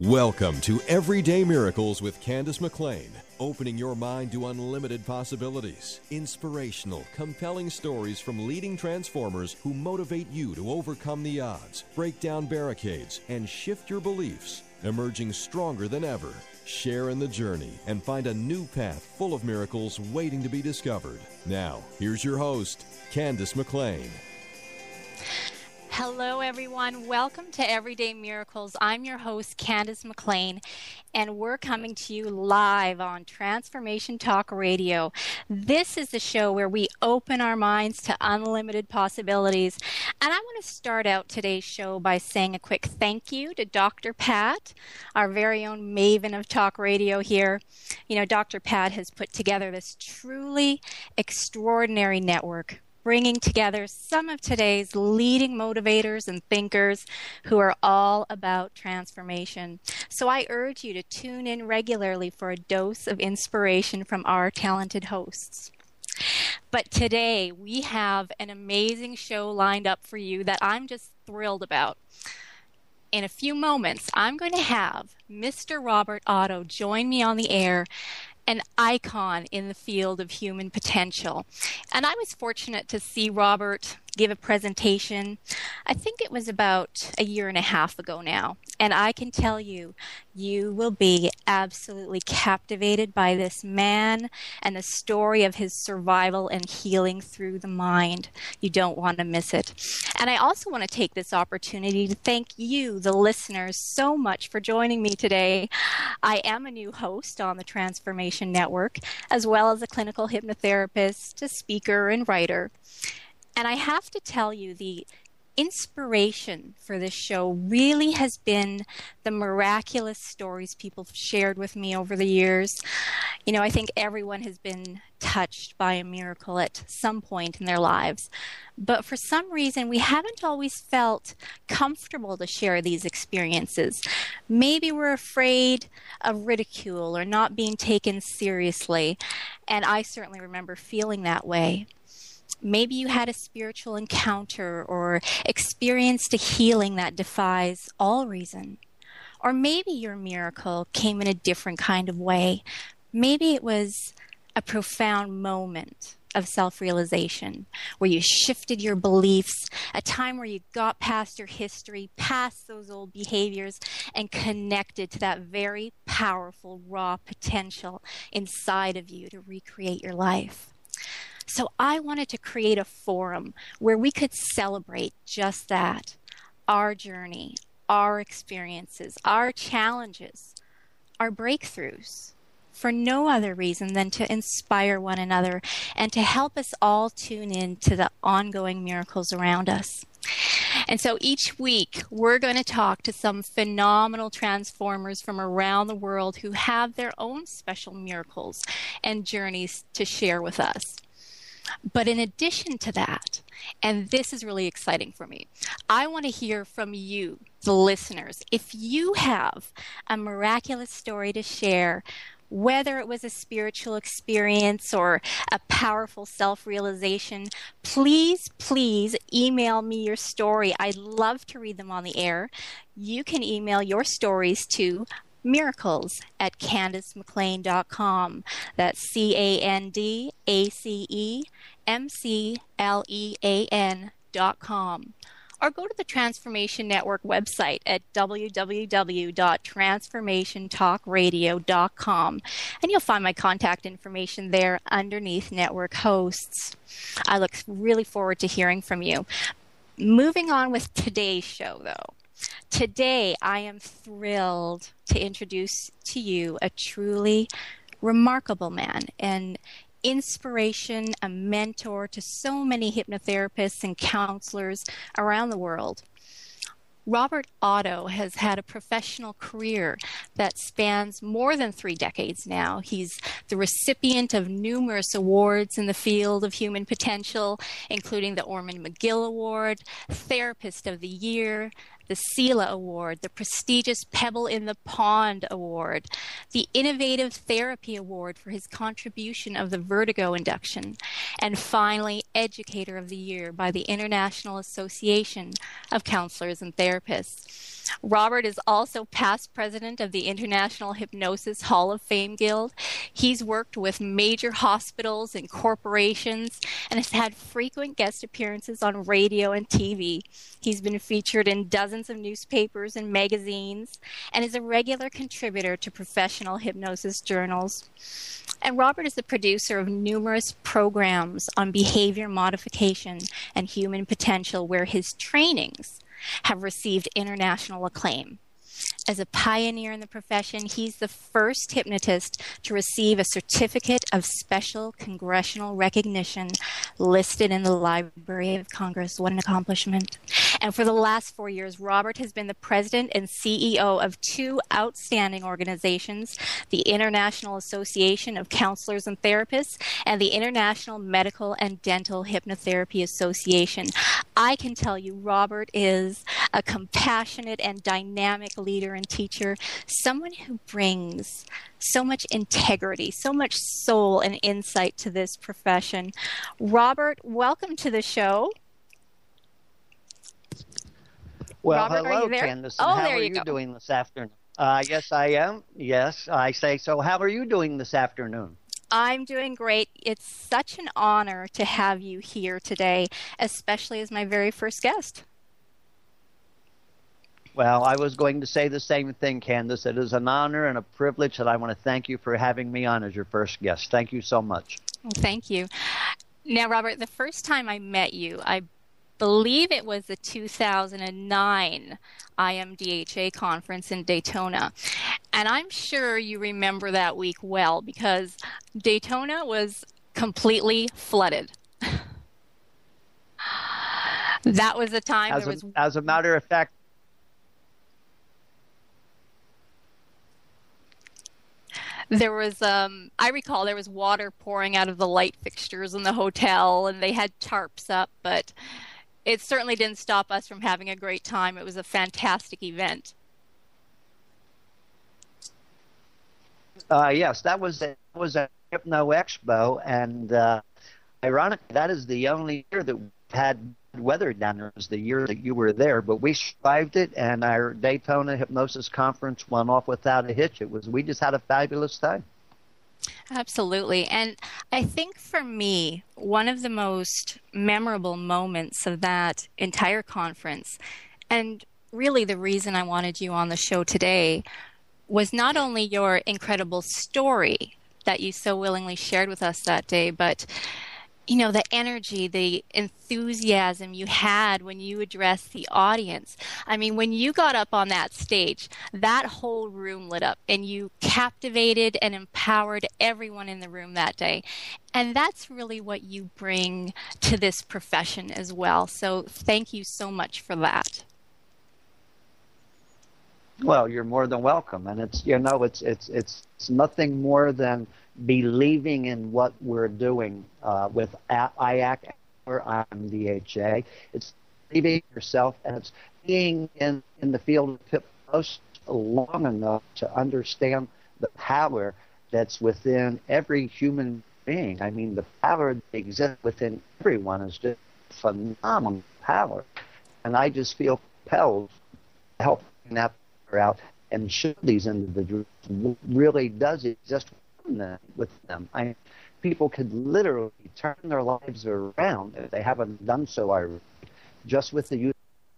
Welcome to Everyday Miracles with Candace McLean, opening your mind to unlimited possibilities, inspirational, compelling stories from leading transformers who motivate you to overcome the odds, break down barricades, and shift your beliefs, emerging stronger than ever. Share in the journey and find a new path full of miracles waiting to be discovered. Now, here's your host, Candace McLean. Hello, everyone. Welcome to Everyday Miracles. I'm your host, Candace McLean, and we're coming to you live on Transformation Talk Radio. This is the show where we open our minds to unlimited possibilities. And I want to start out today's show by saying a quick thank you to Dr. Pat, our very own maven of talk radio here. You know, Dr. Pat has put together this truly extraordinary network, bringing together some of today's leading motivators and thinkers who are all about transformation. So I urge you to tune in regularly for a dose of inspiration from our talented hosts. But today we have an amazing show lined up for you that I'm just thrilled about. In a few moments, I'm going to have Mr. Robert Otto join me on the air, an icon in the field of human potential. And I was fortunate to see Robert give a presentation. I think it was about a year and a half ago now. And I can tell you, you will be absolutely captivated by this man and the story of his survival and healing through the mind. You don't want to miss it. And I also want to take this opportunity to thank you, the listeners, so much for joining me today. I am a new host on the Transformation Network, as well as a clinical hypnotherapist, a speaker, and writer. And I have to tell you, the inspiration for this show really has been the miraculous stories people have shared with me over the years. You know, I think everyone has been touched by a miracle at some point in their lives. But for some reason, we haven't always felt comfortable to share these experiences. Maybe we're afraid of ridicule or not being taken seriously. And I certainly remember feeling that way. Maybe you had a spiritual encounter or experienced a healing that defies all reason. Or maybe your miracle came in a different kind of way. Maybe it was a profound moment of self-realization where you shifted your beliefs, a time where you got past your history, past those old behaviors, and connected to that very powerful, raw potential inside of you to recreate your life. So I wanted to create a forum where we could celebrate just that, our journey, our experiences, our challenges, our breakthroughs, for no other reason than to inspire one another and to help us all tune in to the ongoing miracles around us. And so each week, we're going to talk to some phenomenal transformers from around the world who have their own special miracles and journeys to share with us. But in addition to that, and this is really exciting for me, I want to hear from you, the listeners. If you have a miraculous story to share, whether it was a spiritual experience or a powerful self-realization, please email me your story. I'd love to read them on the air. You can email your stories to miracles@CandaceMcLean.com. That's CandaceMcLean.com. Or go to the Transformation Network website at www.transformationtalkradio.com, and you'll find my contact information there underneath network hosts. I look really forward to hearing from you. Moving on with today's show, though. Today, I am thrilled to introduce to you a truly remarkable man, an inspiration, a mentor to so many hypnotherapists and counselors around the world. Robert Otto has had a professional career that spans more than 3 decades now. He's the recipient of numerous awards in the field of human potential, including the Ormond McGill Award, Therapist of the Year, the SELA Award, the prestigious Pebble in the Pond Award, the Innovative Therapy Award for his contribution of the vertigo induction, and finally, Educator of the Year by the International Association of Counselors and Therapists. Robert is also past president of the International Hypnosis Hall of Fame Guild. He's worked with major hospitals and corporations and has had frequent guest appearances on radio and TV. He's been featured in dozens of newspapers and magazines and is a regular contributor to professional hypnosis journals. And Robert is the producer of numerous programs on behavior modification and human potential, where his trainings have received international acclaim. As a pioneer in the profession, he's the first hypnotist to receive a certificate of special congressional recognition listed in the Library of Congress. What an accomplishment. And for the last 4 years, Robert has been the president and CEO of two outstanding organizations, the International Association of Counselors and Therapists and the International Medical and Dental Hypnotherapy Association. I can tell you Robert is a compassionate and dynamic leader and teacher, someone who brings so much integrity, so much soul and insight to this profession. Robert, welcome to the show. Well, Robert, hello, are you there? Candace. Oh, how there are you go. doing this afternoon? Yes, I am. Yes, I say so. How are you doing this afternoon? I'm doing great. It's such an honor to have you here today, especially as my very first guest. Well, I was going to say the same thing, Candace. It is an honor and a privilege, and I want to thank you for having me on as your first guest. Thank you so much. Well, thank you. Now, Robert, the first time I met you, I believe it was the 2009 IMDHA conference in Daytona. And I'm sure you remember that week well, because Daytona was completely flooded. That was the time As a matter of fact, there was, I recall there was water pouring out of the light fixtures in the hotel, and they had tarps up, but it certainly didn't stop us from having a great time. It was a fantastic event. Yes, that was a Hypno Expo, and ironically, that is the only year that we had weather down there. Was the year that you were there, but we survived it, and our Daytona Hypnosis Conference went off without a hitch. We just had a fabulous time. Absolutely. And I think for me, one of the most memorable moments of that entire conference, and really the reason I wanted you on the show today, was not only your incredible story that you so willingly shared with us that day, but the energy, the enthusiasm you had when you addressed the audience. I mean, when you got up on that stage, that whole room lit up, and you captivated and empowered everyone in the room that day. And that's really what you bring to this profession as well. So thank you so much for that. Well, you're more than welcome, and it's nothing more than believing in what we're doing with IAC or IMDHA. It's believing yourself, and it's being in the field of hypnosis long enough to understand the power that's within every human being. I mean, the power that exists within everyone is just phenomenal power, and I just feel compelled to help bring that power out and show these individuals what really does exist with them. People could literally turn their lives around if they haven't done so already, just with the use.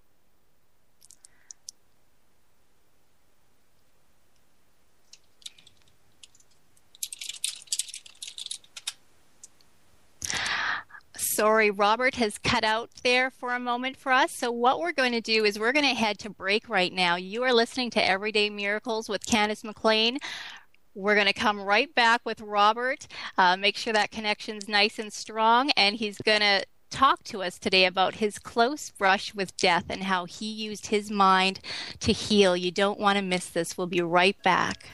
Sorry, Robert has cut out there for a moment for us. So what we're going to do is we're going to head to break right now. You are listening to Everyday Miracles with Candace McLean. We're going to come right back with Robert, make sure that connection's nice and strong, and he's going to talk to us today about his close brush with death and how he used his mind to heal. You don't want to miss this. We'll be right back.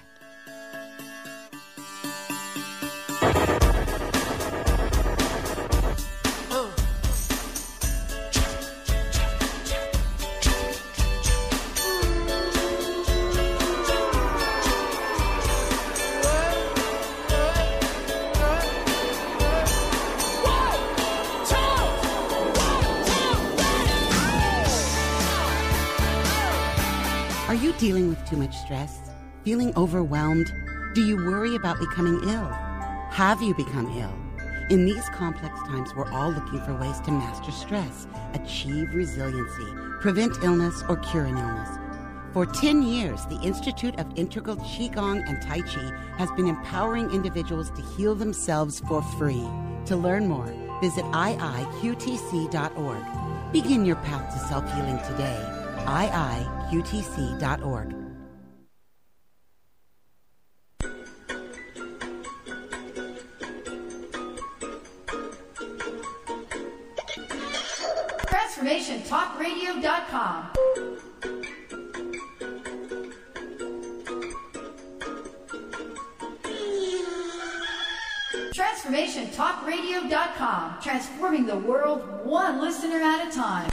with too much stress? Feeling overwhelmed? Do you worry about becoming ill? Have you become ill? In these complex times, we're all looking for ways to master stress, achieve resiliency, prevent illness, or cure an illness. For 10 years, the Institute of Integral Qigong and Tai Chi has been empowering individuals to heal themselves for free. To learn more, visit iiqtc.org. Begin your path to self-healing today. iiqtc.org. TransformationTalkRadio.com. TransformationTalkRadio.com. Transforming the world one listener at a time.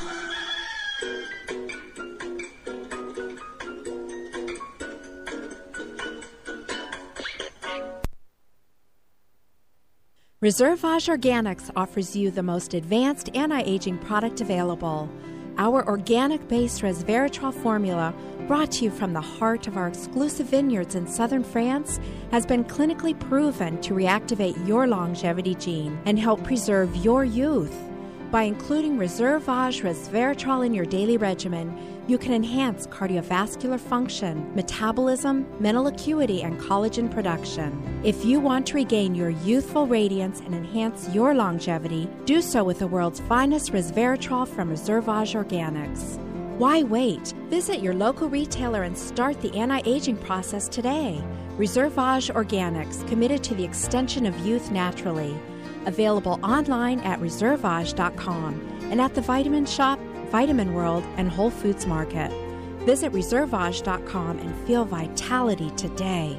Reservage Organics offers you the most advanced anti-aging product available. Our organic-based resveratrol formula, brought to you from the heart of our exclusive vineyards in southern France, has been clinically proven to reactivate your longevity gene and help preserve your youth. By including Reservage resveratrol in your daily regimen, you can enhance cardiovascular function, metabolism, mental acuity, and collagen production. If you want to regain your youthful radiance and enhance your longevity, do so with the world's finest resveratrol from Reservage Organics. Why wait? Visit your local retailer and start the anti-aging process today. Reservage Organics, committed to the extension of youth naturally. Available online at reservage.com and at the Vitamin Shop, Vitamin World, and Whole Foods Market. Visit reservage.com and feel vitality today.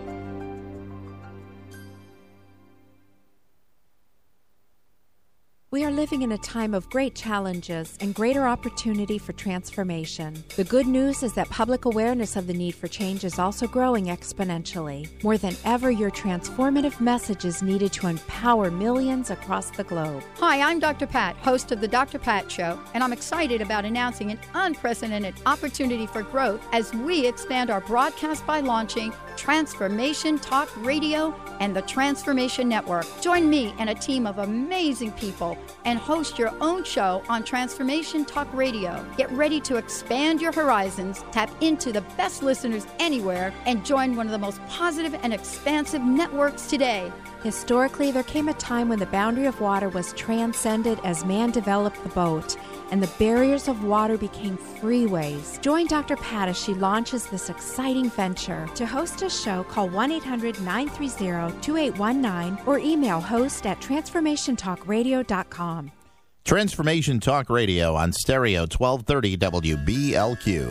We are living in a time of great challenges and greater opportunity for transformation. The good news is that public awareness of the need for change is also growing exponentially. More than ever, your transformative message is needed to empower millions across the globe. Hi, I'm Dr. Pat, host of The Dr. Pat Show, and I'm excited about announcing an unprecedented opportunity for growth as we expand our broadcast by launching Transformation Talk Radio and the Transformation Network. Join me and a team of amazing people and host your own show on Transformation Talk Radio. Get ready to expand your horizons, tap into the best listeners anywhere, and join one of the most positive and expansive networks today. Historically, there came a time when the boundary of water was transcended as man developed the boat, and the barriers of water became freeways. Join Dr. Pat as she launches this exciting venture. To host a show, call 1-800-930-2819 or email host@transformationtalkradio.com. Transformation Talk Radio on Stereo 1230 WBLQ.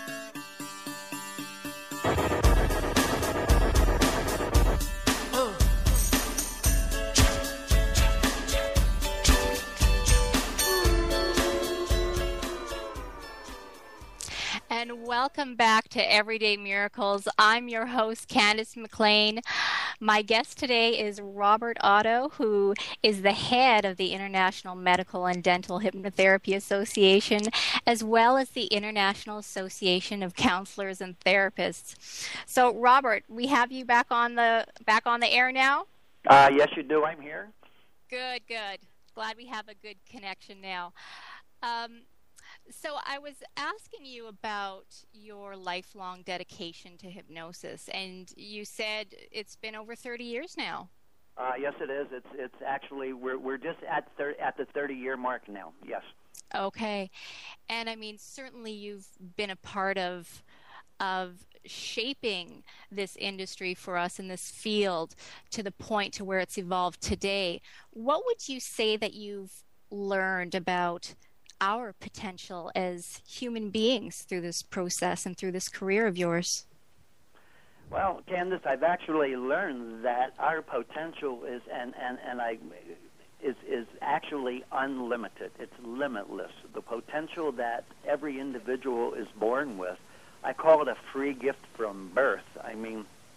And welcome back to Everyday Miracles. I'm your host, Candace McLean. My guest today is Robert Otto, who is the head of the International Medical and Dental Hypnotherapy Association, as well as the International Association of Counselors and Therapists. So, Robert, we have you back on the air now? Yes, you do. I'm here. Good. Glad we have a good connection now. So I was asking you about your lifelong dedication to hypnosis, and you said it's been over 30 years now. Yes, it is. It's actually we're just at the 30-year mark now. Yes. Okay, and I mean certainly you've been a part of shaping this industry for us in this field to the point to where it's evolved today. What would you say that you've learned about our potential as human beings through this process and through this career of yours? Well, Candace, I've actually learned that our potential is is actually unlimited. It's limitless. The potential that every individual is born with, I call it a free gift from birth. I mean,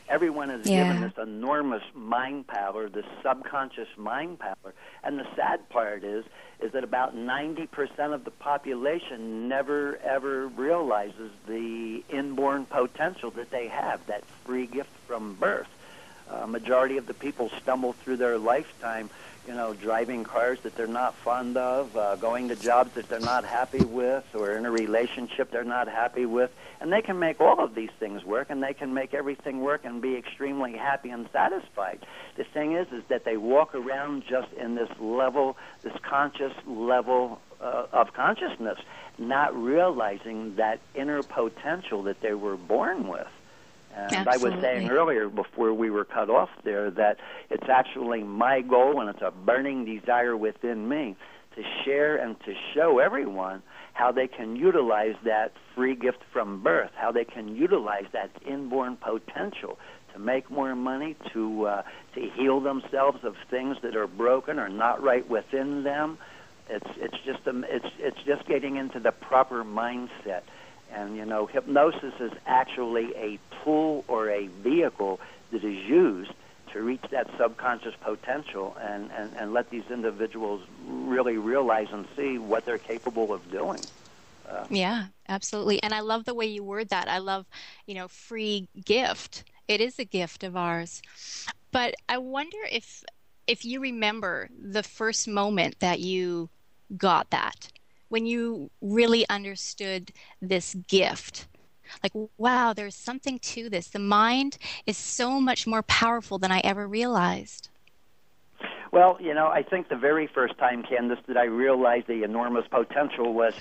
Everyone is given this enormous mind power, this subconscious mind power. And the sad part is that about 90% of the population never, ever realizes the inborn potential that they have, that free gift from birth. Majority of the people stumble through their lifetime, driving cars that they're not fond of, going to jobs that they're not happy with, or in a relationship they're not happy with. And they can make all of these things work, and they can make everything work and be extremely happy and satisfied. The thing is that they walk around just in this level, this conscious level of consciousness, not realizing that inner potential that they were born with. And I was saying earlier, before we were cut off there, that it's actually my goal, and it's a burning desire within me, to share and to show everyone how they can utilize that free gift from birth, how they can utilize that inborn potential to make more money, to heal themselves of things that are broken or not right within them. It's just getting into the proper mindset. And, hypnosis is actually a tool or a vehicle that is used to reach that subconscious potential and let these individuals really realize and see what they're capable of doing. Yeah, absolutely. And I love the way you word that. I love, free gift. It is a gift of ours. But I wonder if you remember the first moment that you got that, when you really understood this gift. Like, wow, there's something to this. The mind is so much more powerful than I ever realized. Well, I think the very first time, Candace, that I realized the enormous potential was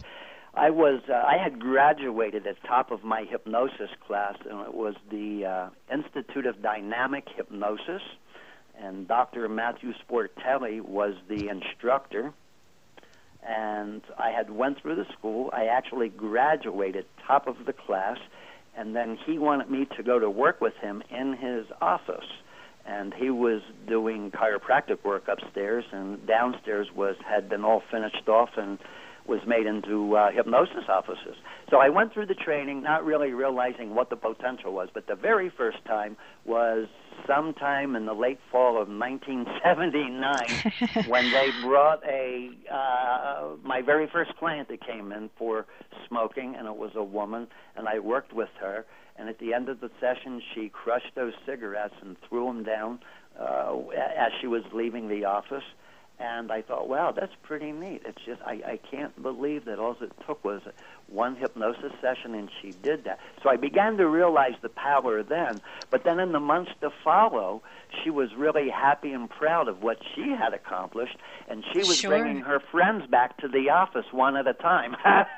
I had graduated at top of my hypnosis class, and it was the Institute of Dynamic Hypnosis, and Dr. Matthew Sportelli was the instructor. And I had went through the school. I actually graduated top of the class, and then he wanted me to go to work with him in his office. And he was doing chiropractic work upstairs, and downstairs had been all finished off and was made into hypnosis offices. So I went through the training, not really realizing what the potential was, but the very first time was sometime in the late fall of 1979 when they brought my very first client that came in for smoking, and it was a woman, and I worked with her. And at the end of the session, she crushed those cigarettes and threw them down as she was leaving the office. And I thought, wow, that's pretty neat. It's just, I can't believe that all it took was one hypnosis session, and she did that. So I began to realize the power then. But then in the months to follow, she was really happy and proud of what she had accomplished, and she was bringing her friends back to the office one at a time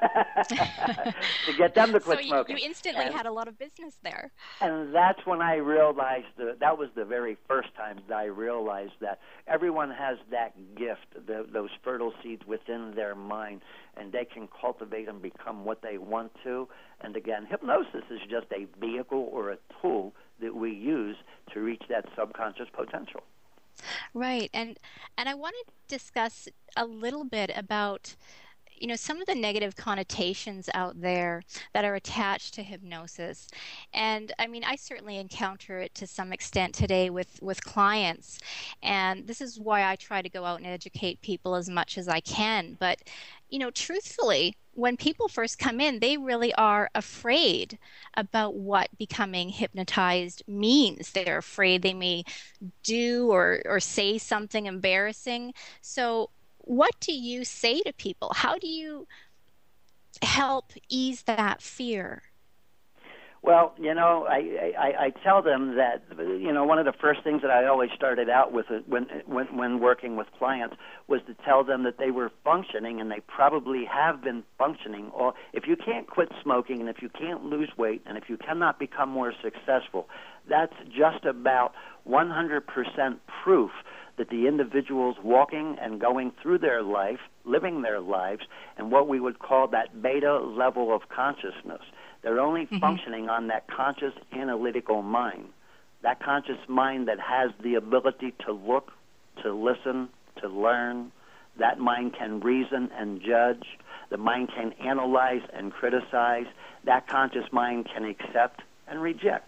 to get them to quit smoking. You instantly had a lot of business there. And that's when I realized that was the very first time that I realized that everyone has that gift, those fertile seeds within their mind, and they can cultivate and become what they want to. And again, hypnosis is just a vehicle or a tool that we use to reach that subconscious potential. Right. And I want to discuss a little bit about some of the negative connotations out there that are attached to hypnosis. And I mean, I certainly encounter it to some extent today with clients. And this is why I try to go out and educate people as much as I can. But, truthfully, when people first come in, they really are afraid about what becoming hypnotized means. They're afraid they may do or say something embarrassing. So what do you say to people? How do you help ease that fear? Well, I tell them that, one of the first things that I always started out with when working with clients was to tell them that they were functioning, and they probably have been functioning. Or if you can't quit smoking, and if you can't lose weight, and if you cannot become more successful, that's just about 100% proof that the individuals walking and going through their life, living their lives, and what we would call that beta level of consciousness. They're only functioning on that conscious analytical mind, that conscious mind that has the ability to look, to listen, to learn. That mind can reason and judge. The mind can analyze and criticize. That conscious mind can accept and reject.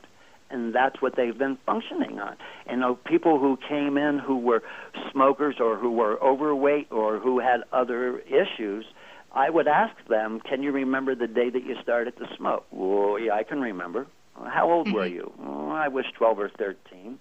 and that's what they've been functioning on. People who came in who were smokers or who were overweight or who had other issues, I would ask them, can you remember the day that you started to smoke? Well, yeah, I can remember. How old were you? Oh, I was 12 or 13.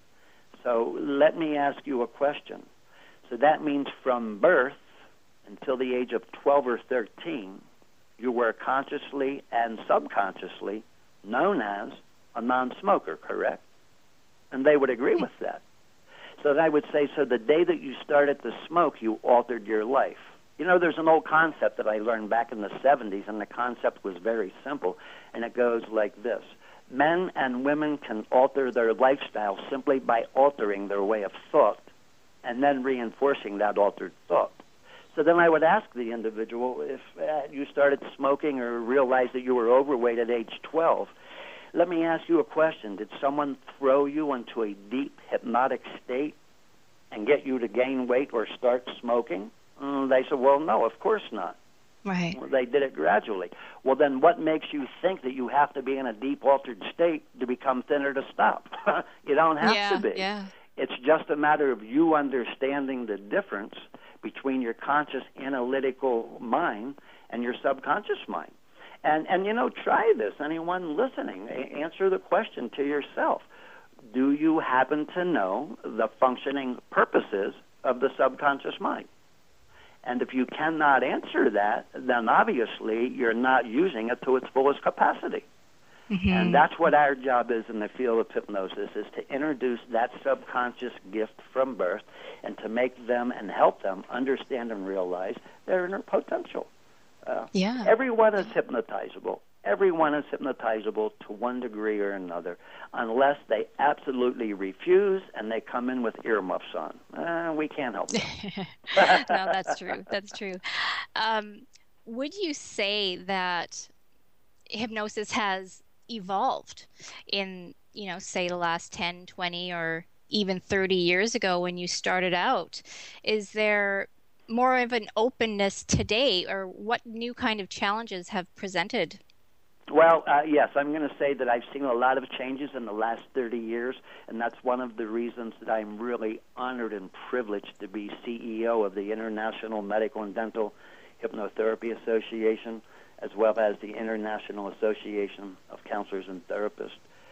So let me ask you a question. So that means from birth until the age of 12 or 13, you were consciously and subconsciously known as a non-smoker, correct? And they would agree with that. So I would say, so the day that you started to smoke, you altered your life. There's an old concept that I learned back in the 70s, and the concept was very simple, and it goes like this. Men and women can alter their lifestyle simply by altering their way of thought and then reinforcing that altered thought. So then I would ask the individual, if you started smoking or realized that you were overweight at age 12, let me ask you a question. Did someone throw you into a deep hypnotic state and get you to gain weight or start smoking? They said, well, no, of course not. Right. Well, they did it gradually. Well, then what makes you think that you have to be in a deep altered state to become thinner to stop? You don't have to be. Yeah. It's just a matter of you understanding the difference between your conscious analytical mind and your subconscious mind. And try this. Anyone listening, answer the question to yourself. Do you happen to know the functioning purposes of the subconscious mind? And if you cannot answer that, then obviously you're not using it to its fullest capacity. Mm-hmm. And that's what our job is in the field of hypnosis, is to introduce that subconscious gift from birth and to make them and help them understand and realize their inner potential. Everyone is hypnotizable. Everyone is hypnotizable to one degree or another, unless they absolutely refuse and they come in with earmuffs on. We can't help them. No, that's true. That's true. Would you say that hypnosis has evolved in, say the last 10, 20, or even 30 years ago when you started out? Is there more of an openness today, or what new kind of challenges have presented? Well, yes, I'm going to say that I've seen a lot of changes in the last 30 years, and that's one of the reasons that I'm really honored and privileged to be CEO of the International Medical and Dental Hypnotherapy Association, as well as the International Association of Counselors and Therapists.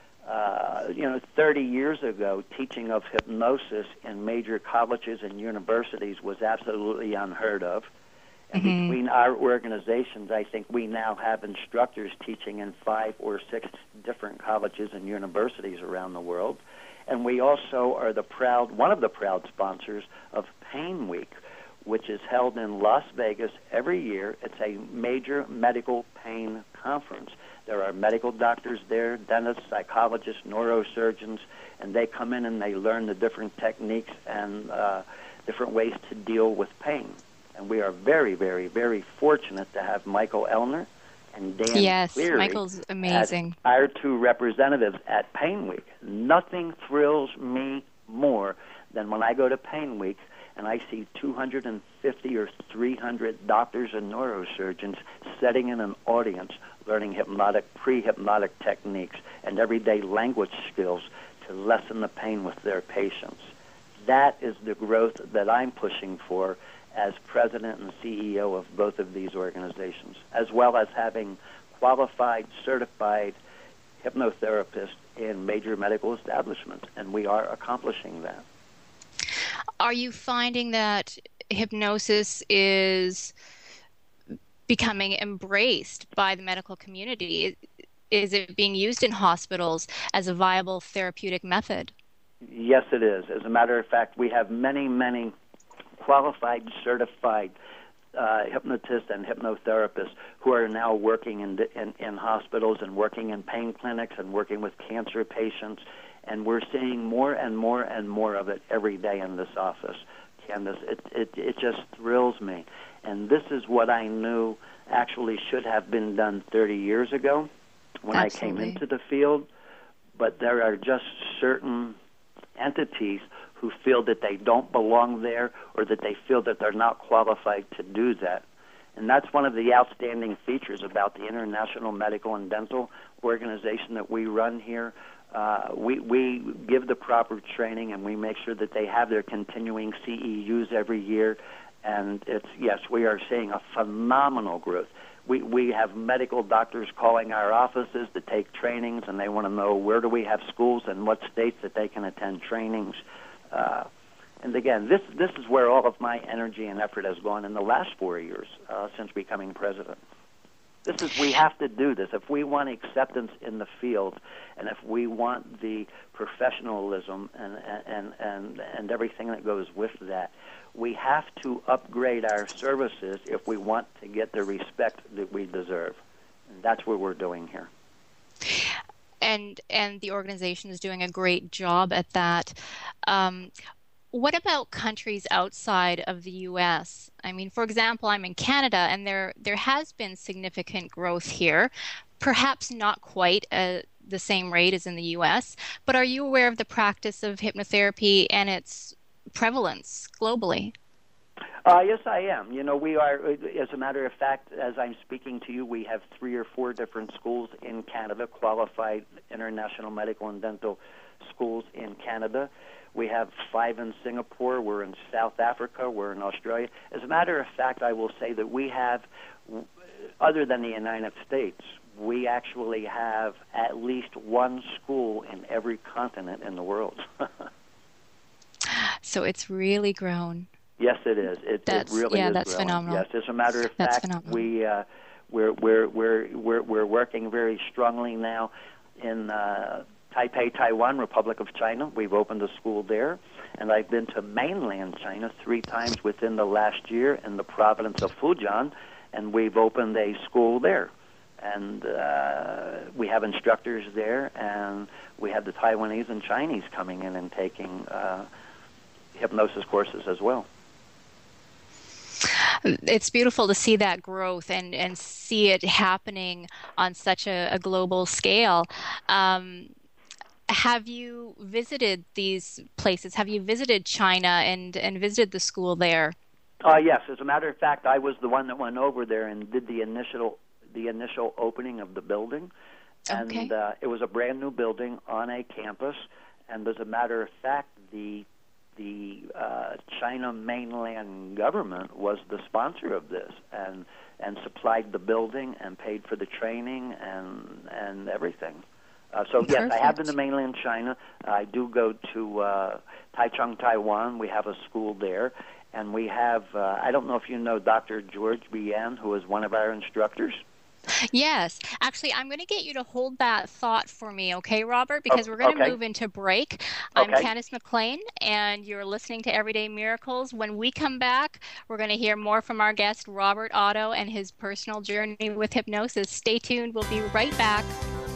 30 years ago, teaching of hypnosis in major colleges and universities was absolutely unheard of. And between our organizations, I think we now have instructors teaching in 5 or 6 different colleges and universities around the world. And we also are one of the proud sponsors of Pain Week, which is held in Las Vegas every year. It's a major medical pain conference. There are medical doctors there, dentists, psychologists, neurosurgeons, and they come in and they learn the different techniques and different ways to deal with pain. And we are very, very, very fortunate to have Michael Elner and Dan Cleary. Michael's amazing. As our 2 representatives at Pain Week. Nothing thrills me more than when I go to Pain Week and I see 250 or 300 doctors and neurosurgeons sitting in an audience learning pre-hypnotic techniques and everyday language skills to lessen the pain with their patients. That is the growth that I'm pushing for as president and CEO of both of these organizations, as well as having qualified, certified hypnotherapists in major medical establishments, and we are accomplishing that. Are you finding that hypnosis is becoming embraced by the medical community? Is it being used in hospitals as a viable therapeutic method? Yes, it is. As a matter of fact, we have many, many qualified, certified hypnotists and hypnotherapists who are now working in hospitals and working in pain clinics and working with cancer patients, and we're seeing more and more and more of it every day in this office. Candace, it just thrills me, and this is what I knew actually should have been done 30 years ago when I came into the field, but there are just certain entities who feel that they don't belong there or that they feel that they're not qualified to do that. And that's one of the outstanding features about the International Medical and Dental Organization that we run here. We give the proper training, and we make sure that they have their continuing CEUs every year. And we are seeing a phenomenal growth. We have medical doctors calling our offices to take trainings, and they want to know where do we have schools and what states that they can attend trainings. And again, this is where all of my energy and effort has gone in the last 4 years since becoming president. We have to do this. If we want acceptance in the field, and if we want the professionalism and everything that goes with that, we have to upgrade our services if we want to get the respect that we deserve. And that's what we're doing here. And the organization is doing a great job at that. What about countries outside of the U.S.? I mean, for example, I'm in Canada, and there has been significant growth here, perhaps not quite at the same rate as in the U.S., but are you aware of the practice of hypnotherapy and its prevalence globally? Yes, I am. We are, as a matter of fact, as I'm speaking to you, we have 3 or 4 different schools in Canada, qualified international medical and dental schools in Canada. We have 5 in Singapore. We're in South Africa. We're in Australia. As a matter of fact, I will say that we have, other than the United States, we actually have at least 1 school in every continent in the world. So it's really grown. Yes, it is. It really is. That's growing. phenomenal. Yes, as a matter of fact, we're working very strongly now in Taipei, Taiwan, Republic of China. We've opened a school there, and I've been to mainland China 3 times within the last year in the province of Fujian, and we've opened a school there. And we have instructors there, and we have the Taiwanese and Chinese coming in and taking hypnosis courses as well. It's beautiful to see that growth and see it happening on such a global scale. Have you visited these places? Have you visited China and visited the school there? Yes. As a matter of fact, I was the one that went over there and did the initial opening of the building. And it was a brand new building on a campus. And as a matter of fact, the China mainland government was the sponsor of this and supplied the building and paid for the training and everything. Yes, I have been to mainland China. I do go to Taichung, Taiwan. We have a school there. And we have, I don't know if you know Dr. George Bian, who is one of our instructors. Yes. Actually, I'm going to get you to hold that thought for me, okay, Robert? Because we're going to move into break. I'm Candace McLean, and you're listening to Everyday Miracles. When we come back, we're going to hear more from our guest, Robert Otto, and his personal journey with hypnosis. Stay tuned. We'll be right back.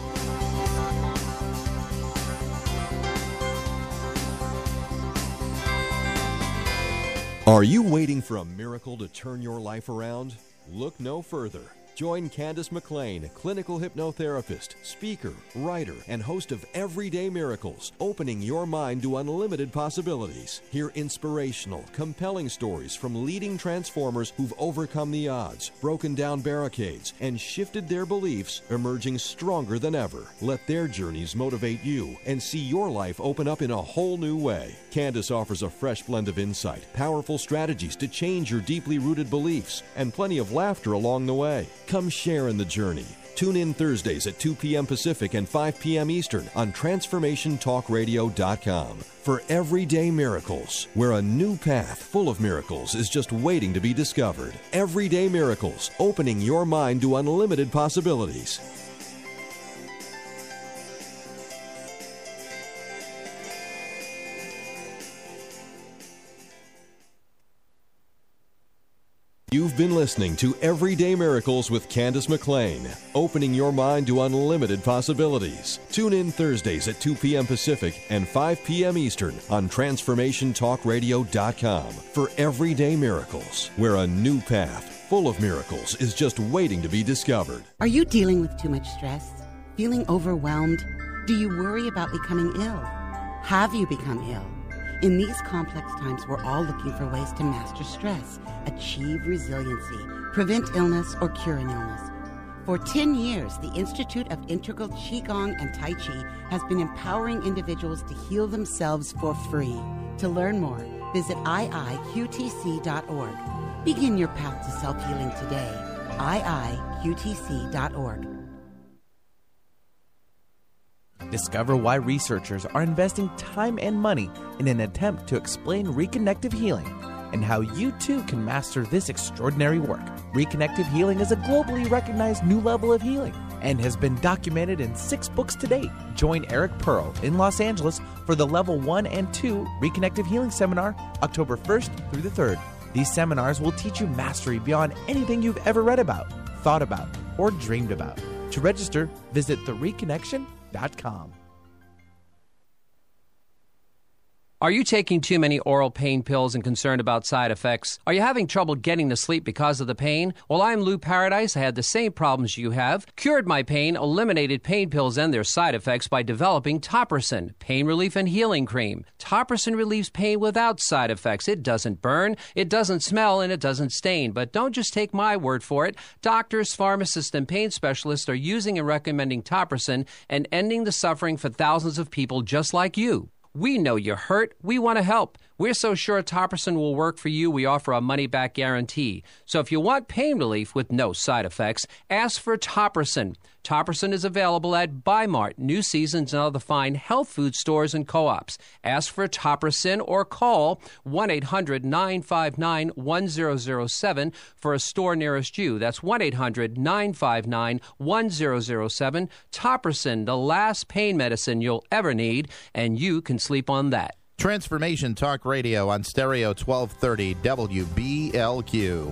Are you waiting for a miracle to turn your life around? Look no further. Join Candace McLean, clinical hypnotherapist, speaker, writer, and host of Everyday Miracles, opening your mind to unlimited possibilities. Hear inspirational, compelling stories from leading transformers who've overcome the odds, broken down barricades, and shifted their beliefs, emerging stronger than ever. Let their journeys motivate you and see your life open up in a whole new way. Candace offers a fresh blend of insight, powerful strategies to change your deeply rooted beliefs, and plenty of laughter along the way. Come share in the journey. Tune in Thursdays at 2 p.m. Pacific and 5 p.m. Eastern on TransformationTalkRadio.com for Everyday Miracles, where a new path full of miracles is just waiting to be discovered. Everyday Miracles, opening your mind to unlimited possibilities. You've been listening to Everyday Miracles with Candace McLean, opening your mind to unlimited possibilities. Tune in Thursdays at 2 p.m. Pacific and 5 p.m. Eastern on TransformationTalkRadio.com for Everyday Miracles, where a new path full of miracles is just waiting to be discovered. Are you dealing with too much stress? Feeling overwhelmed? Do you worry about becoming ill? Have you become ill? In these complex times, we're all looking for ways to master stress, achieve resiliency, prevent illness, or cure an illness. For 10 years, the Institute of Integral Qigong and Tai Chi has been empowering individuals to heal themselves for free. To learn more, visit iiqtc.org. Begin your path to self-healing today. iiqtc.org. Discover why researchers are investing time and money in an attempt to explain reconnective healing and how you too can master this extraordinary work. Reconnective healing is a globally recognized new level of healing and has been documented in 6 books to date. Join Eric Pearl in Los Angeles for the Level 1 and 2 Reconnective Healing Seminar, October 1st through the 3rd. These seminars will teach you mastery beyond anything you've ever read about, thought about, or dreamed about. To register, visit thereconnection.com. Are you taking too many oral pain pills and concerned about side effects? Are you having trouble getting to sleep because of the pain? Well, I'm Lou Paradise. I had the same problems you have. Cured my pain, eliminated pain pills and their side effects by developing Topricin, pain relief and healing cream. Topricin relieves pain without side effects. It doesn't burn, it doesn't smell, and it doesn't stain. But don't just take my word for it. Doctors, pharmacists, and pain specialists are using and recommending Topricin and ending the suffering for thousands of people just like you. We know you're hurt. We want to help. We're so sure Topricin will work for you, we offer a money-back guarantee. So if you want pain relief with no side effects, ask for Topricin. Topricin is available at Bi-Mart, New Seasons, and other fine health food stores and co-ops. Ask for Topricin or call 1-800-959-1007 for a store nearest you. That's 1-800-959-1007. Topricin, the last pain medicine you'll ever need, and you can sleep on that. Transformation Talk Radio on Stereo 1230 WBLQ.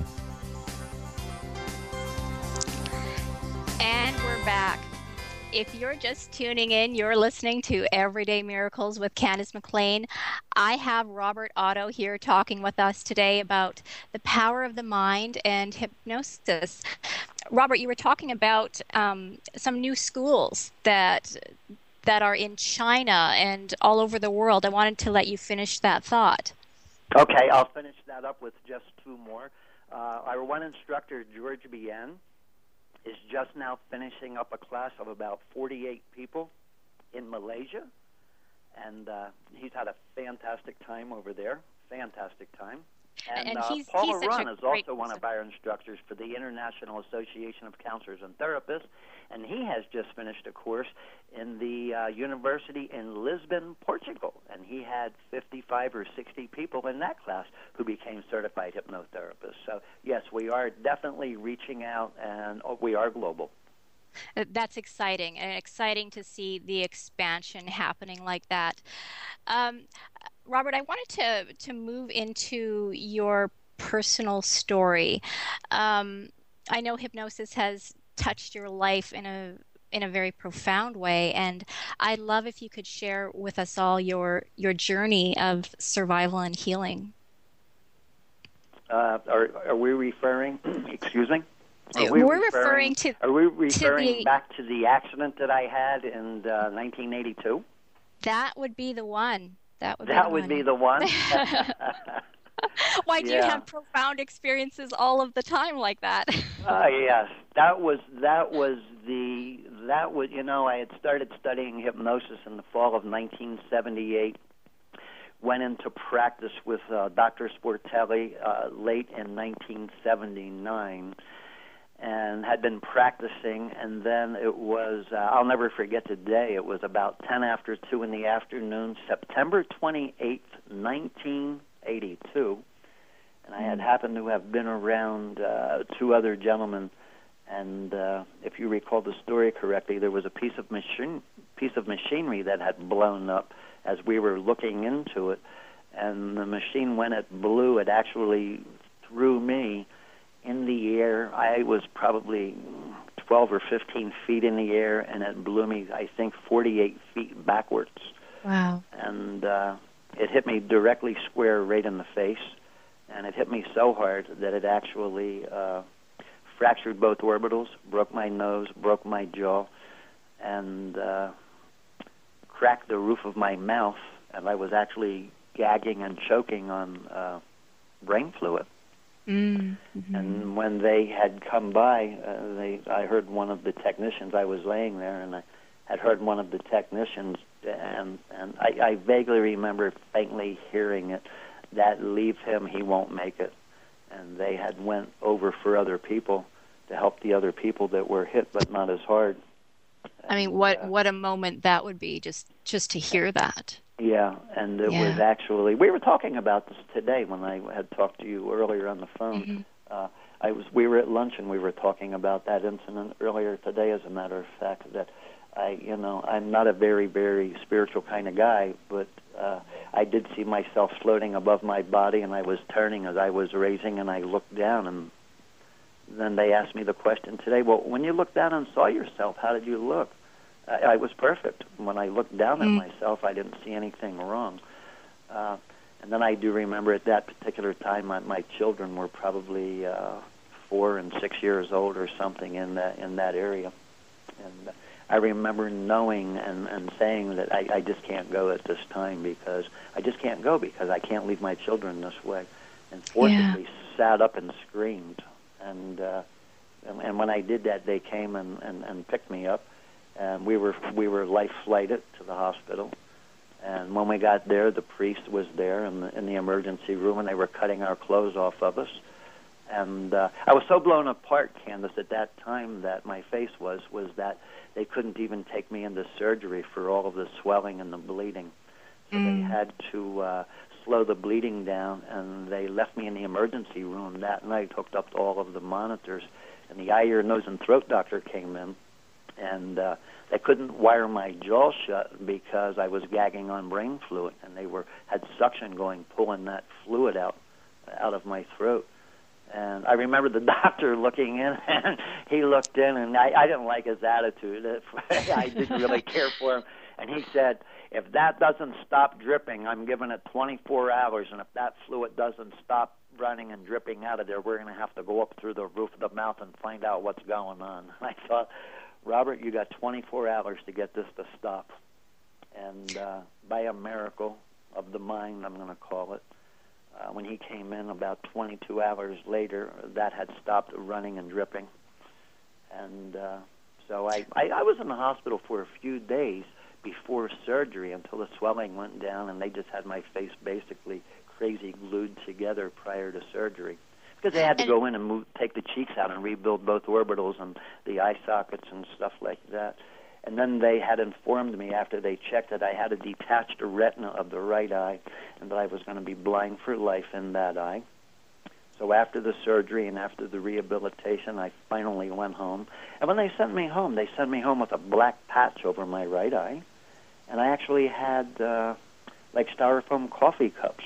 And we're back. If you're just tuning in, you're listening to Everyday Miracles with Candace McLean. I have Robert Otto here talking with us today about the power of the mind and hypnosis. Robert, you were talking about some new schools that are in China and all over the world. I wanted to let you finish that thought. Okay, I'll finish that up with just 2 more. Our one instructor, George Bien, is just now finishing up a class of about 48 people in Malaysia, and he's had a fantastic time over there. Fantastic time. And Paula Run is also one of our instructors for the International Association of Counselors and Therapists, and he has just finished a course in the university in Lisbon, Portugal, and he had 55 or 60 people in that class who became certified hypnotherapists. So, yes, we are definitely reaching out, and we are global. That's exciting, and exciting to see the expansion happening like that. Robert, I wanted to move into your personal story. I know hypnosis has touched your life in a very profound way, and I'd love if you could share with us all your journey of survival and healing. Are we referring? Excuse me. Are we referring back to the accident that I had in 1982? That would be the one. That would be the one. Why do you have profound experiences all of the time like that? Yes, that was. You know, I had started studying hypnosis in the fall of 1978. Went into practice with Dr. Sportelli late in 1979. And had been practicing, and then it was, I'll never forget the day, it was about 10 after 2 in the afternoon, September 28th, 1982, and I had happened to have been around 2 other gentlemen, and if you recall the story correctly, there was a piece of machinery that had blown up as we were looking into it, and the machine, when it blew, it actually threw me in the air. I was probably 12 or 15 feet in the air, and it blew me, I think, 48 feet backwards. Wow. And it hit me directly square right in the face, and it hit me so hard that it actually fractured both orbitals, broke my nose, broke my jaw, and cracked the roof of my mouth, and I was actually gagging and choking on brain fluid. Mm-hmm. And when they had come by, I heard one of the technicians. I was laying there, and I had heard one of the technicians, and I vaguely remember faintly hearing it, that leave him, he won't make it. And they had went over for other people to help the other people that were hit, but not as hard. I mean, what a moment that would be, just to hear that. Yeah, and it was actually, we were talking about this today when I had talked to you earlier on the phone. Mm-hmm. We were at lunch and we were talking about that incident earlier today, as a matter of fact, that I'm not a very, very spiritual kind of guy, but I did see myself floating above my body, and I was turning as I was raising, and I looked down, and then they asked me the question today, well, when you looked down and saw yourself, how did you look? I was perfect. When I looked down at myself, I didn't see anything wrong. And then I do remember at that particular time, my children were probably 4 and 6 years old or something in that area. And I remember knowing and saying that I just can't go at this time, because I just can't go because I can't leave my children this way. And forcibly sat up and screamed. And when I did that, they came and picked me up. And we were life flighted to the hospital. And when we got there, the priest was there in the emergency room, and they were cutting our clothes off of us. And I was so blown apart, Candace, at that time that my face was that they couldn't even take me into surgery for all of the swelling and the bleeding. So they had to slow the bleeding down, and they left me in the emergency room that night, hooked up to all of the monitors. And the eye, ear, nose, and throat doctor came in, and they couldn't wire my jaw shut because I was gagging on brain fluid, and they had suction going, pulling that fluid out of my throat. And I remember the doctor looking in, and he looked in, and I didn't like his attitude. I didn't really care for him. And he said, if that doesn't stop dripping, I'm giving it 24 hours, and if that fluid doesn't stop running and dripping out of there, we're going to have to go up through the roof of the mouth and find out what's going on. I thought, Robert, you got 24 hours to get this to stop. And by a miracle of the mind, I'm going to call it, when he came in about 22 hours later, that had stopped running and dripping. And so I was in the hospital for a few days before surgery until the swelling went down, and they just had my face basically crazy glued together prior to surgery. Because they had to go in and take the cheeks out and rebuild both orbitals and the eye sockets and stuff like that. And then they had informed me after they checked that I had a detached retina of the right eye and that I was going to be blind for life in that eye. So after the surgery and after the rehabilitation, I finally went home. And when they sent me home with a black patch over my right eye. And I actually had like styrofoam coffee cups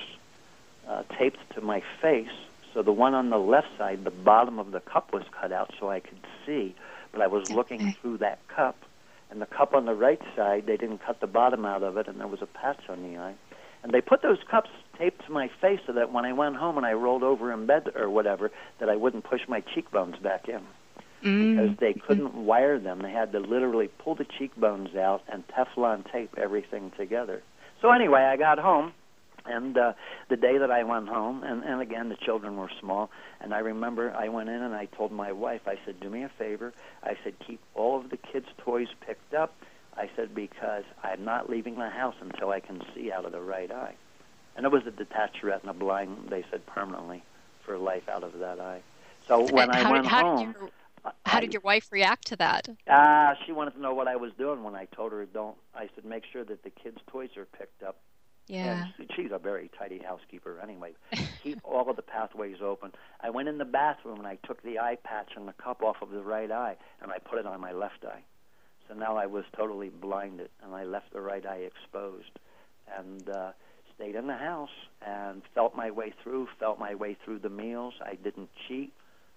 taped to my face. So the one on the left side, the bottom of the cup was cut out so I could see, but I was looking through that cup. And the cup on the right side, they didn't cut the bottom out of it, and there was a patch on the eye. And they put those cups taped to my face so that when I went home and I rolled over in bed or whatever, that I wouldn't push my cheekbones back in. Because they couldn't wire them. They had to literally pull the cheekbones out and Teflon tape everything together. So anyway, I got home. And the day that I went home, and again, the children were small, and I remember I went in and I told my wife, I said, do me a favor. I said, keep all of the kids' toys picked up. I said, because I'm not leaving the house until I can see out of the right eye. And it was a detached retina, blind, they said, permanently for life out of that eye. So when I went home... How did your wife react to that? She wanted to know what I was doing when I told her, I said, make sure that the kids' toys are picked up. Yeah. And she's a very tidy housekeeper anyway. Keep all of the pathways open. I went in the bathroom and I took the eye patch and the cup off of the right eye and I put it on my left eye. So now I was totally blinded and I left the right eye exposed and stayed in the house and felt my way through the meals. I didn't cheat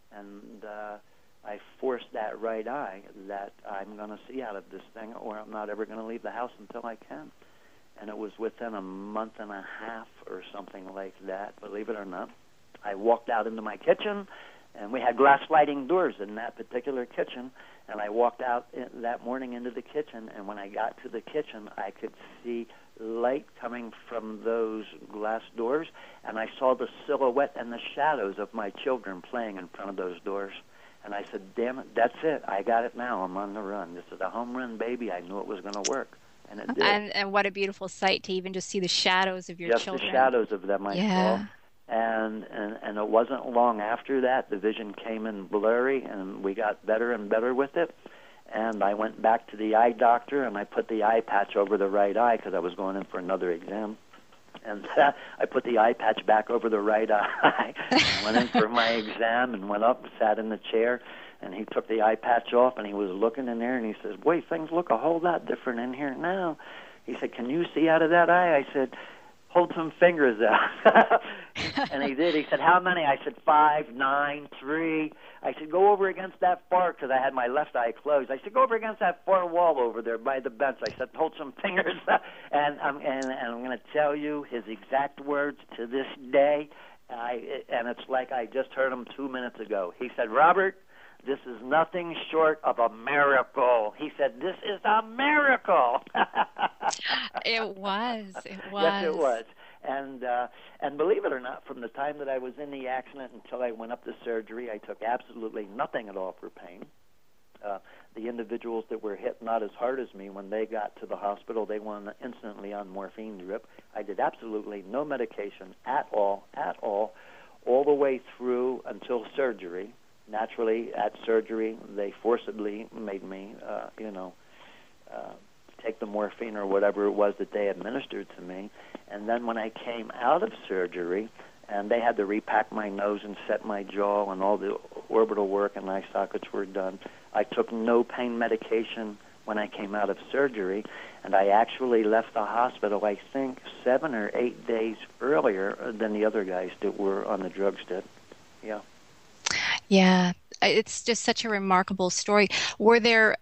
and I forced that right eye that I'm going to see out of this thing or I'm not ever going to leave the house until I can. And it was within a month and a half or something like that, believe it or not. I walked out into my kitchen, and we had glass sliding doors in that particular kitchen, and I walked out that morning into the kitchen, and when I got to the kitchen, I could see light coming from those glass doors, and I saw the silhouette and the shadows of my children playing in front of those doors. And I said, damn it, that's it. I got it now. I'm on the run. This is a home run, baby. I knew it was going to work. And it did. And what a beautiful sight to even just see the shadows of your children. Just the shadows of them I saw. And it wasn't long after that. The vision came in blurry, and we got better and better with it. And I went back to the eye doctor, and I put the eye patch over the right eye because I was going in for another exam. And I put the eye patch back over the right eye, went in for my exam, and went up, sat in the chair, and he took the eye patch off, and he was looking in there, and he says, boy, things look a whole lot different in here now. He said, can you see out of that eye? I said, hold some fingers out. And he did. He said, how many? I said, 5, 9, 3. I said, go over against that far, because I had my left eye closed. I said, go over against that far wall over there by the bench. I said, hold some fingers out. And I'm going to tell you his exact words to this day, and it's like I just heard him 2 minutes ago. He said, Robert, this is nothing short of a miracle. He said, this is a miracle. It was. Yes, it was. And believe it or not, from the time that I was in the accident until I went up to surgery, I took absolutely nothing at all for pain. The individuals that were hit not as hard as me, when they got to the hospital, they went instantly on morphine drip. I did absolutely no medication at all the way through until surgery. Naturally, at surgery, they forcibly made me, take the morphine or whatever it was that they administered to me. And then when I came out of surgery, and they had to repack my nose and set my jaw, and all the orbital work and eye sockets were done, I took no pain medication when I came out of surgery, and I actually left the hospital, I think, 7 or 8 days earlier than the other guys that were on the drugs did. Yeah. Yeah, it's just such a remarkable story. Were there,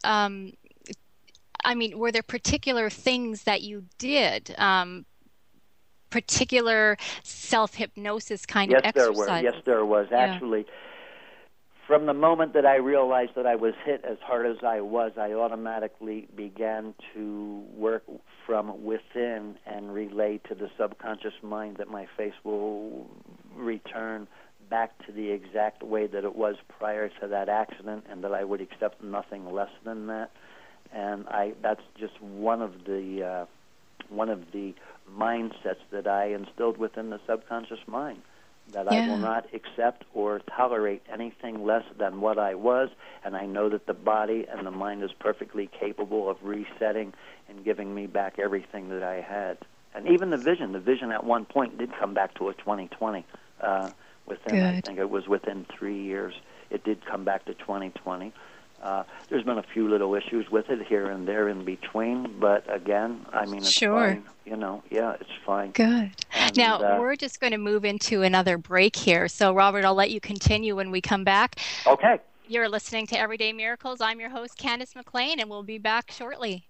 were there particular things that you did, particular self-hypnosis kind of exercise? Yes, there was. Yeah. Actually, from the moment that I realized that I was hit as hard as I was, I automatically began to work from within and relay to the subconscious mind that my face will return back to the exact way that it was prior to that accident, and that I would accept nothing less than that. And that's just one of the mindsets that I instilled within the subconscious mind, that I will not accept or tolerate anything less than what I was, and I know that the body and the mind is perfectly capable of resetting and giving me back everything that I had. And even the vision at one point did come back to a 20/20. I think it was within 3 years, it did come back to 20/20. There's been a few little issues with it here and there in between, but again, it's fine. It's fine. Good. And now, we're just going to move into another break here. So, Robert, I'll let you continue when we come back. Okay. You're listening to Everyday Miracles. I'm your host, Candace McLean, and we'll be back shortly.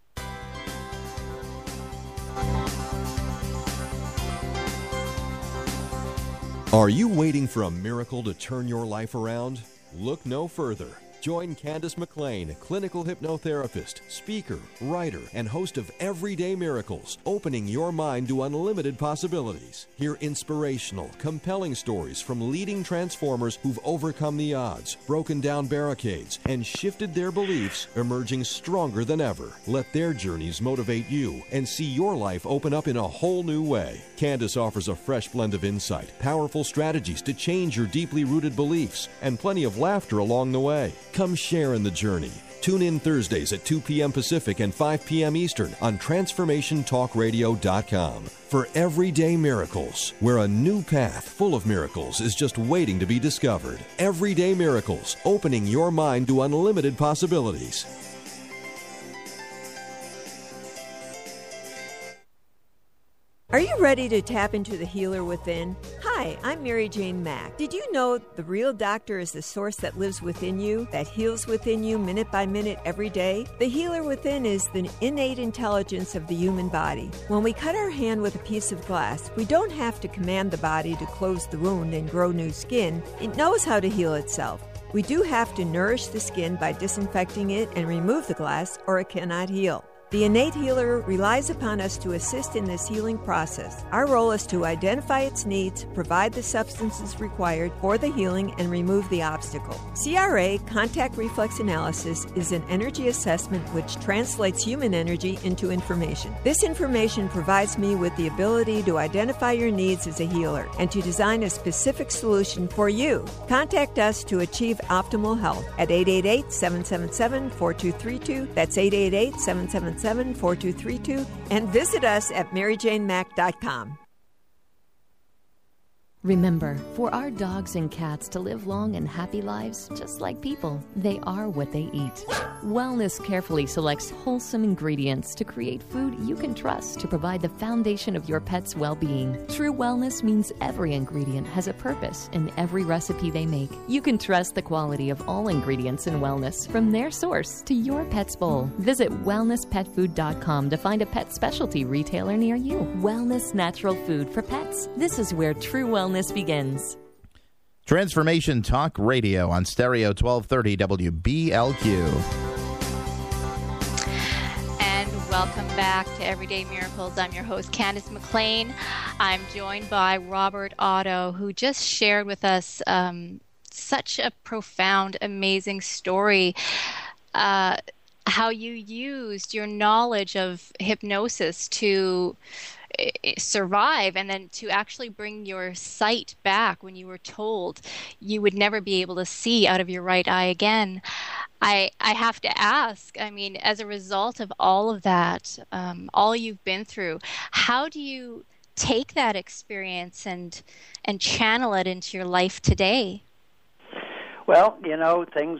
Are you waiting for a miracle to turn your life around? Look no further. Join Candace McLean, clinical hypnotherapist, speaker, writer, and host of Everyday Miracles, opening your mind to unlimited possibilities. Hear inspirational, compelling stories from leading transformers who've overcome the odds, broken down barricades, and shifted their beliefs, emerging stronger than ever. Let their journeys motivate you and see your life open up in a whole new way. Candace offers a fresh blend of insight, powerful strategies to change your deeply rooted beliefs, and plenty of laughter along the way. Come share in the journey. Tune in Thursdays at 2 p.m. Pacific and 5 p.m. Eastern on TransformationTalkRadio.com for Everyday Miracles, where a new path full of miracles is just waiting to be discovered. Everyday Miracles, opening your mind to unlimited possibilities. Are you ready to tap into the healer within? Hi, I'm Mary Jane Mack. Did you know the real doctor is the source that lives within you, that heals within you minute by minute every day? The healer within is the innate intelligence of the human body. When we cut our hand with a piece of glass, we don't have to command the body to close the wound and grow new skin. It knows how to heal itself. We do have to nourish the skin by disinfecting it and remove the glass, or it cannot heal. The innate healer relies upon us to assist in this healing process. Our role is to identify its needs, provide the substances required for the healing, and remove the obstacle. CRA, contact reflex analysis, is an energy assessment which translates human energy into information. This information provides me with the ability to identify your needs as a healer and to design a specific solution for you. Contact us to achieve optimal health at 888-777-4232. That's 888-777-4232. And visit us at maryjanemack.com. Remember, for our dogs and cats to live long and happy lives, just like people, they are what they eat. Wellness carefully selects wholesome ingredients to create food you can trust to provide the foundation of your pet's well-being. True wellness means every ingredient has a purpose in every recipe they make. You can trust the quality of all ingredients in wellness, from their source to your pet's bowl. Visit wellnesspetfood.com to find a pet specialty retailer near you. Wellness natural food for pets. This is where true wellness begins. Transformation Talk Radio on Stereo 1230 WBLQ. And welcome back to Everyday Miracles. I'm your host, Candace McLean. I'm joined by Robert Otto, who just shared with us such a profound, amazing story. How you used your knowledge of hypnosis to survive, and then to actually bring your sight back when you were told you would never be able to see out of your right eye again. I have to ask, I mean, as a result of all of that, all you've been through, how do you take that experience and channel it into your life today? Well, you know, things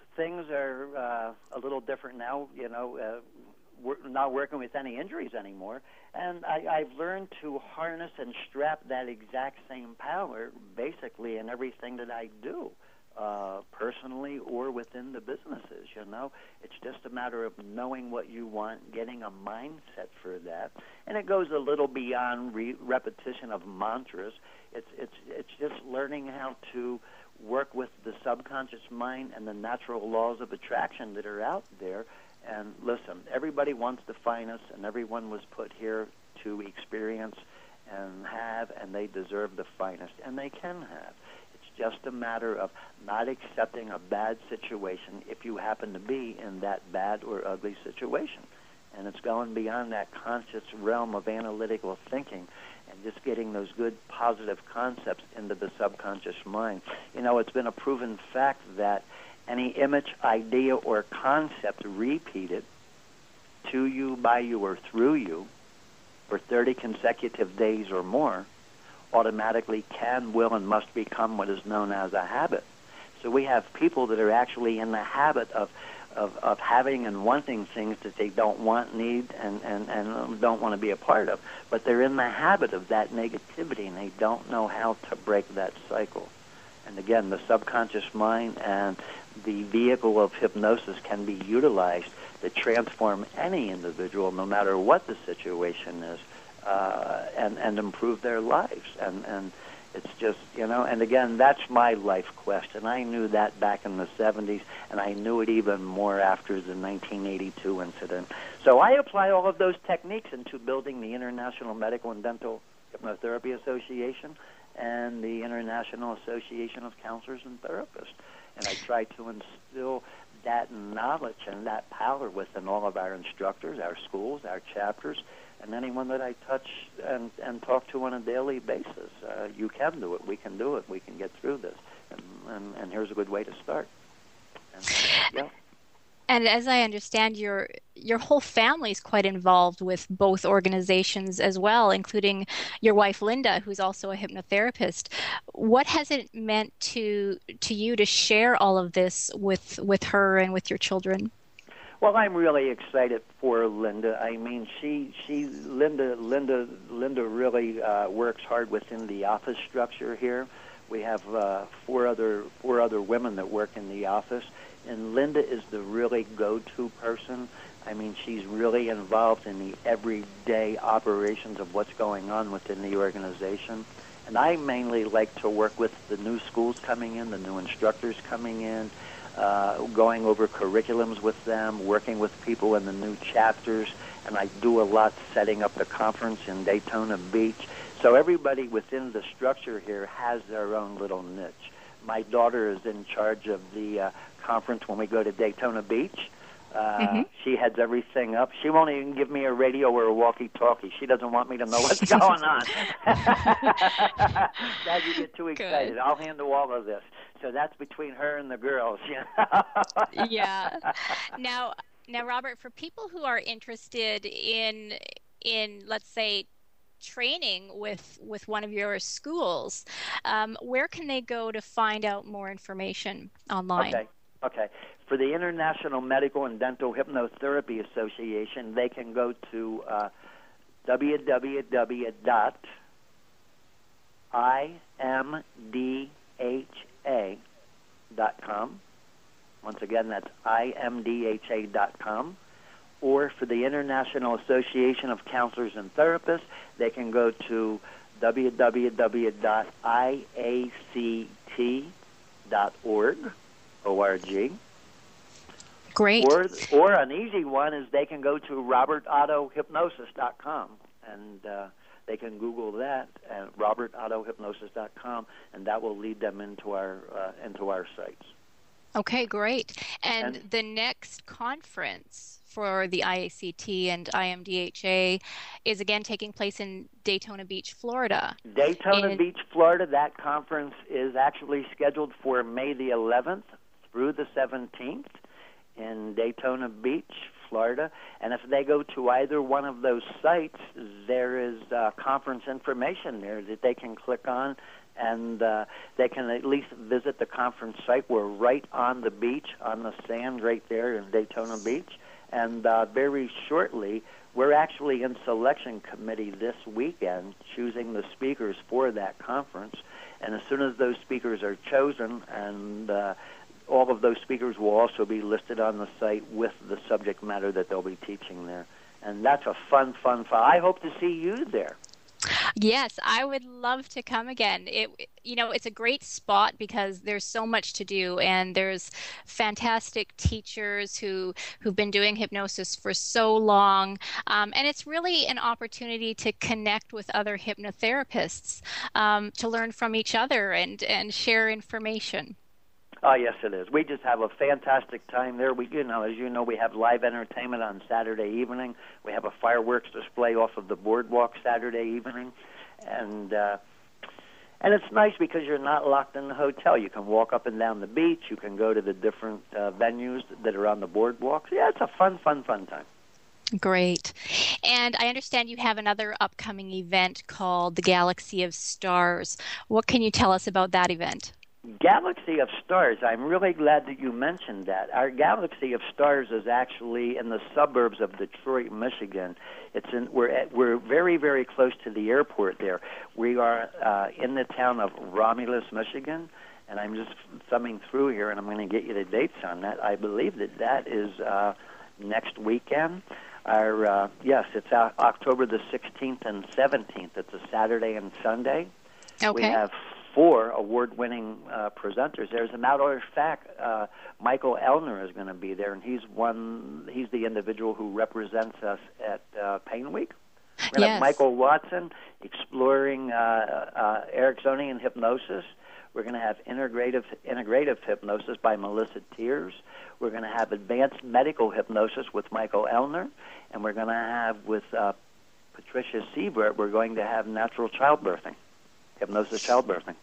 are a little different now. You know, we're not working with any injuries anymore, and I've learned to harness and strap that exact same power basically in everything that I do, personally or within the businesses. You know, it's just a matter of knowing what you want, getting a mindset for that, and it goes a little beyond repetition of mantras. It's just learning how to work with the subconscious mind and the natural laws of attraction that are out there. And listen, everybody wants the finest, and everyone was put here to experience and have, and they deserve the finest, and they can have. It's just a matter of not accepting a bad situation if you happen to be in that bad or ugly situation. And it's going beyond that conscious realm of analytical thinking and just getting those good positive concepts into the subconscious mind. You know, it's been a proven fact that any image, idea, or concept repeated to you, by you, or through you for 30 consecutive days or more automatically can, will, and must become what is known as a habit. So we have people that are actually in the habit of having and wanting things that they don't want, need, and don't want to be a part of. But they're in the habit of that negativity, and they don't know how to break that cycle. And again, the subconscious mind and the vehicle of hypnosis can be utilized to transform any individual, no matter what the situation is, and improve their lives. And it's just, you know, and again, that's my life quest. And I knew that back in the 70s, and I knew it even more after the 1982 incident. So I apply all of those techniques into building the International Medical and Dental Hypnotherapy Association and the International Association of Counselors and Therapists. And I try to instill that knowledge and that power within all of our instructors, our schools, our chapters, and anyone that I touch and talk to on a daily basis. You can do it. We can do it. We can get through this. And here's a good way to start. And, yeah. And as I understand, your whole family is quite involved with both organizations as well, including your wife, Linda, who's also a hypnotherapist. What has it meant to you to share all of this with her and with your children? Well, I'm really excited for Linda. I mean, Linda really works hard within the office structure here. We have four other women that work in the office. And Linda is the really go-to person. I mean, she's really involved in the everyday operations of what's going on within the organization. And I mainly like to work with the new schools coming in, the new instructors coming in, going over curriculums with them, working with people in the new chapters, and I do a lot setting up the conference in Daytona Beach. So everybody within the structure here has their own little niche. My daughter is in charge of the conference when we go to Daytona Beach. She heads everything up. She won't even give me a radio or a walkie-talkie. She doesn't want me to know what's going on. Dad, you get too excited. I'll handle all of this. So that's between her and the girls. Yeah. Now, Robert, for people who are interested in let's say, training with one of your schools, where can they go to find out more information online? Okay. For the International Medical and Dental Hypnotherapy Association, they can go to www.imdha.com. Once again, that's imdha.com. Or for the International Association of Counselors and Therapists, they can go to www.iact.org. O-R-G. Great. Or an easy one is they can go to robertottohypnosis.com, and they can Google that at robertottohypnosis.com, and that will lead them into our sites. Okay, great. And the next conference for the IACT and IMDHA is again taking place in Daytona Beach, Florida. Daytona Beach, Florida. That conference is actually scheduled for May the 11th through the 17th in Daytona Beach, Florida. And if they go to either one of those sites, there is conference information there that they can click on, and they can at least visit the conference site. We're right on the beach, on the sand right there in Daytona Beach. And very shortly, we're actually in selection committee this weekend choosing the speakers for that conference. And as soon as those speakers are chosen, and all of those speakers will also be listed on the site with the subject matter that they'll be teaching there. And that's a fun. I hope to see you there. Yes, I would love to come again. It's a great spot because there's so much to do, and there's fantastic teachers who've been doing hypnosis for so long, and it's really an opportunity to connect with other hypnotherapists, to learn from each other and share information. Oh, yes, it is. We just have a fantastic time there. We, as you know, we have live entertainment on Saturday evening. We have a fireworks display off of the boardwalk Saturday evening, and it's nice because you're not locked in the hotel. You can walk up and down the beach. You can go to the different venues that are on the boardwalk. So, yeah, it's a fun time. Great. And I understand you have another upcoming event called the Galaxy of Stars. What can you tell us about that event? Galaxy of Stars, I'm really glad that you mentioned that. Our Galaxy of Stars is actually in the suburbs of Detroit, Michigan. We're very, very close to the airport there. We are in the town of Romulus, Michigan, and I'm just thumbing through here, and I'm going to get you the dates on that. I believe that is next weekend. Yes, it's October the 16th and 17th. It's a Saturday and Sunday. Okay. We have 4 award-winning presenters. As a matter of fact, Michael Elner is going to be there, and he's the individual who represents us at Pain Week. We're going to have Michael Watson exploring Ericksonian hypnosis. We're going to have integrative hypnosis by Melissa Tears. We're going to have advanced medical hypnosis with Michael Elner, and we're going to have with Patricia Siebert, we're going to have natural childbirthing. Hypnosis childbirthing.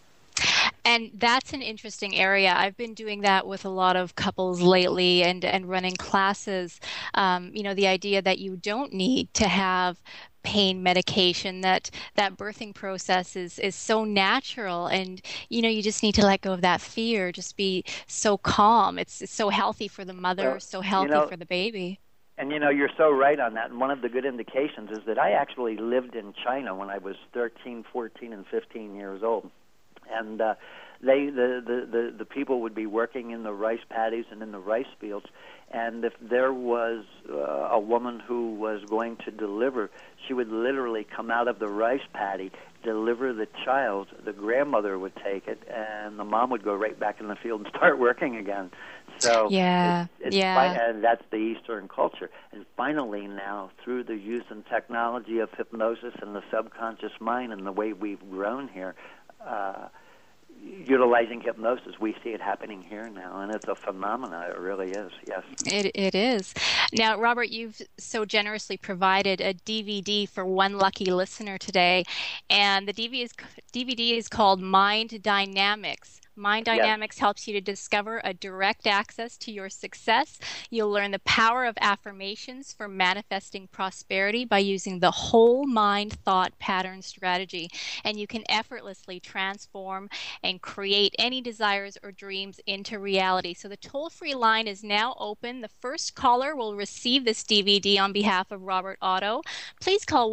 And that's an interesting area. I've been doing that with a lot of couples lately and running classes. The idea that you don't need to have pain medication, that birthing process is so natural, and you just need to let go of that fear, just be so calm. It's so healthy for the mother, so healthy for the baby. And, you're so right on that. And one of the good indications is that I actually lived in China when I was 13, 14, and 15 years old. and the people would be working in the rice paddies and in the rice fields, and if there was a woman who was going to deliver, she would literally come out of the rice paddy, deliver the child, the grandmother would take it, and the mom would go right back in the field and start working again. So and that's the Eastern culture. And finally now, through the use and technology of hypnosis and the subconscious mind and the way we've grown here, utilizing hypnosis, we see it happening here now, and it's a phenomenon. It really is, yes. It is. Now, Robert, you've so generously provided a DVD for one lucky listener today, and the DVD is called Mind Dynamics. Mind Dynamics helps you to discover a direct access to your success. You'll learn the power of affirmations for manifesting prosperity by using the whole mind thought pattern strategy. And you can effortlessly transform and create any desires or dreams into reality. So the toll-free line is now open. The first caller will receive this DVD on behalf of Robert Otto. Please call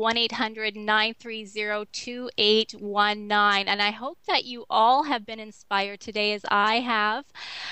1-800-930-2819. And I hope that you all have been inspired today as I have.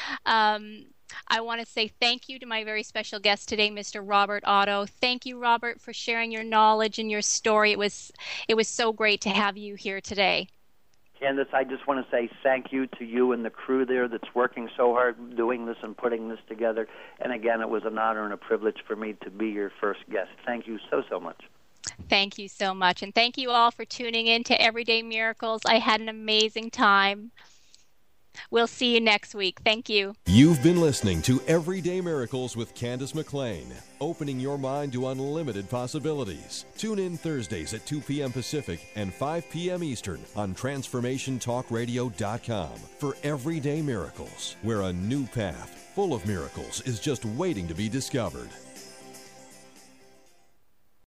I want to say thank you to my very special guest today, Mr. Robert Otto. Thank you, Robert, for sharing your knowledge and your story. It was so great to have you here today. Candace, I just want to say thank you to you and the crew there that's working so hard doing this and putting this together. And again, it was an honor and a privilege for me to be your first guest. Thank you so much. Thank you so much. And thank you all for tuning in to Everyday Miracles. I had an amazing time. We'll see you next week. Thank you. You've been listening to Everyday Miracles with Candace McLean, opening your mind to unlimited possibilities. Tune in Thursdays at 2 p.m. Pacific and 5 p.m. Eastern on TransformationTalkRadio.com for Everyday Miracles, where a new path full of miracles is just waiting to be discovered.